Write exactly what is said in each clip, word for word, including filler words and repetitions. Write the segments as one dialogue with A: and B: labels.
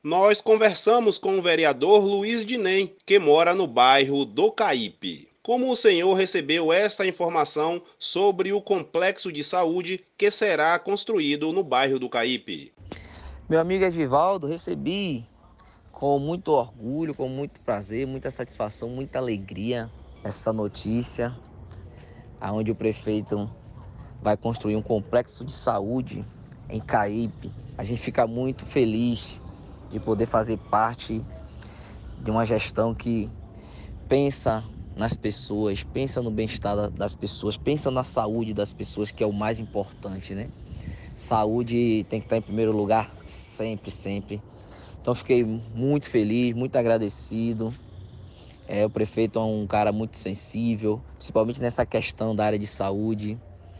A: Nós conversamos com o vereador Luiz Dinem, que mora no bairro do Caípe. Como o senhor recebeu esta informação sobre o complexo de saúde que será construído no bairro do Caípe?
B: Meu amigo Edivaldo, recebi com muito orgulho, com muito prazer, muita satisfação, muita alegria essa notícia, aonde o prefeito vai construir um complexo de saúde em Caípe. A gente fica muito feliz de poder fazer parte de uma gestão que pensa nas pessoas, pensa no bem-estar das pessoas, pensa na saúde das pessoas, que é o mais importante, né? Saúde tem que estar em primeiro lugar sempre, sempre. Então fiquei muito feliz, muito agradecido. É, o prefeito é um cara muito sensível, principalmente nessa questão da área de saúde.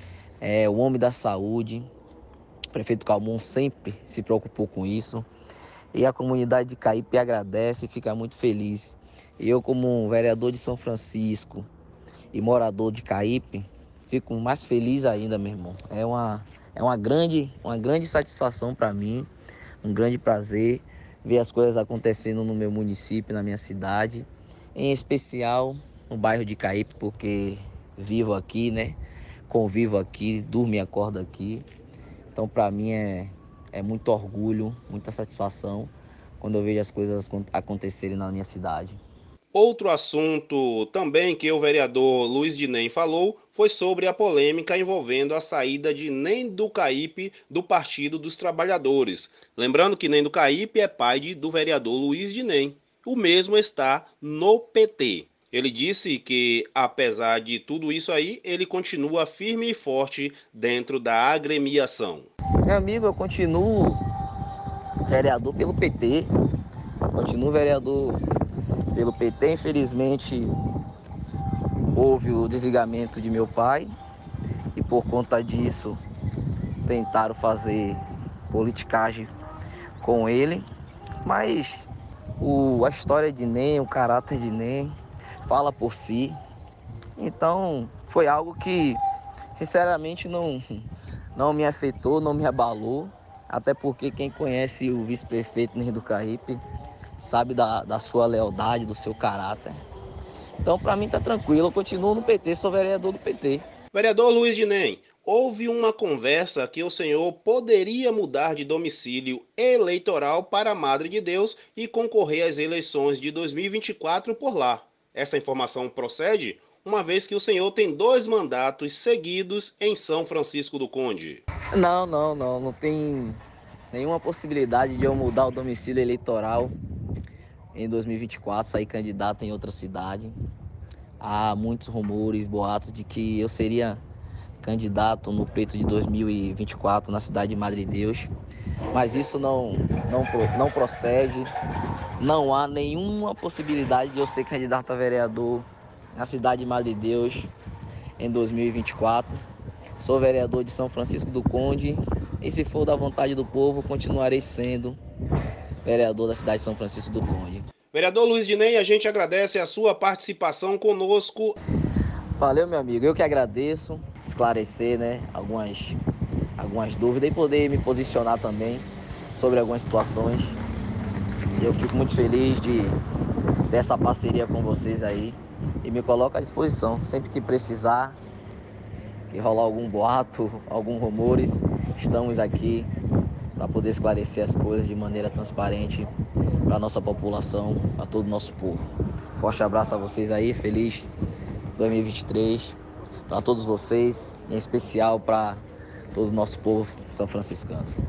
B: É o homem da saúde. O prefeito Calmon sempre se preocupou com isso. E a comunidade de Caípe agradece e fica muito feliz. Eu, como vereador de São Francisco e morador de Caípe, fico mais feliz ainda, meu irmão. É uma, é uma grande, uma grande satisfação para mim, um grande prazer ver as coisas acontecendo no meu município, na minha cidade, em especial no bairro de Caípe, porque vivo aqui, né? Convivo aqui, durmo e acordo aqui. Então, para mim é, é muito orgulho, muita satisfação quando eu vejo as coisas acontecerem na minha cidade.
A: Outro assunto também que o vereador Luiz Dinem falou foi sobre a polêmica envolvendo a saída de Nem do Caípe do Partido dos Trabalhadores. Lembrando que Nem do Caípe é pai de, do vereador Luiz Dinem. O mesmo está no P T. Ele disse que, apesar de tudo isso aí, ele continua firme e forte dentro da agremiação.
B: Meu amigo, eu continuo vereador pelo P T, continuo vereador pelo P T. Infelizmente, houve o desligamento de meu pai e por conta disso tentaram fazer politicagem com ele, mas o, a história de Nem, o caráter de Nem fala por si. Então foi algo que sinceramente não, não me afetou, não me abalou, até porque quem conhece o vice-prefeito Nem do Caípe sabe da, da sua lealdade, do seu caráter. Então para mim tá tranquilo, eu continuo no P T, sou vereador do P T.
A: Vereador Luiz Dinem, houve uma conversa que o senhor poderia mudar de domicílio eleitoral para a Madre de Deus e concorrer às eleições de dois mil e vinte e quatro por lá. Essa informação procede, uma vez que o senhor tem dois mandatos seguidos em São Francisco do Conde.
B: Não, não, não, não tem nenhuma possibilidade de eu mudar o domicílio eleitoral em dois mil e vinte e quatro, sair candidato em outra cidade. Há muitos rumores, boatos de que eu seria candidato no pleito de dois mil e vinte e quatro na cidade de Madre Deus, mas isso não, não, não procede. Não há nenhuma possibilidade de eu ser candidato a vereador na cidade de Madre Deus em dois mil e vinte e quatro. Sou vereador de São Francisco do Conde e, se for da vontade do povo, continuarei sendo vereador da cidade de São Francisco do Conde.
A: Vereador Luiz Dinem, a gente agradece a sua participação conosco.
B: Valeu, meu amigo. Eu que agradeço esclarecer, né, algumas, algumas dúvidas e poder me posicionar também sobre algumas situações. Eu fico muito feliz de dessa parceria com vocês aí e me coloco à disposição sempre que precisar, que rolar algum boato, algum rumores, estamos aqui para poder esclarecer as coisas de maneira transparente para a nossa população, para todo o nosso povo. Forte abraço a vocês aí, feliz dois mil e vinte e três para todos vocês, em especial para todo o nosso povo são franciscano.